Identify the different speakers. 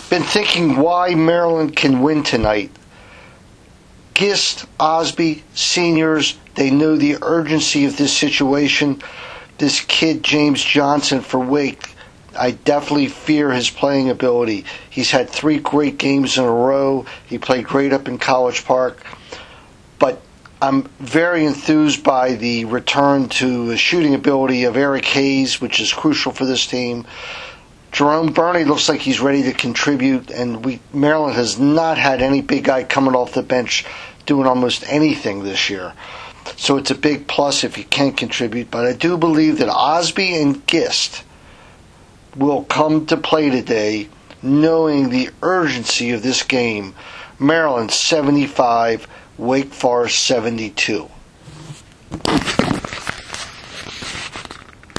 Speaker 1: been thinking why Maryland can win tonight. Gist, Osby, seniors, they know the urgency of this situation. This kid, James Johnson for Wake, I definitely fear his playing ability. He's had 3 great games in a row. He played great up in College Park. But I'm very enthused by the return to the shooting ability of Eric Hayes, which is crucial for this team. Jerome Burney looks like he's ready to contribute, and Maryland has not had any big guy coming off the bench doing almost anything this year. So it's a big plus if he can contribute. But I do believe that Osby and Gist will come to play today knowing the urgency of this game. Maryland 75, Wake Forest 72.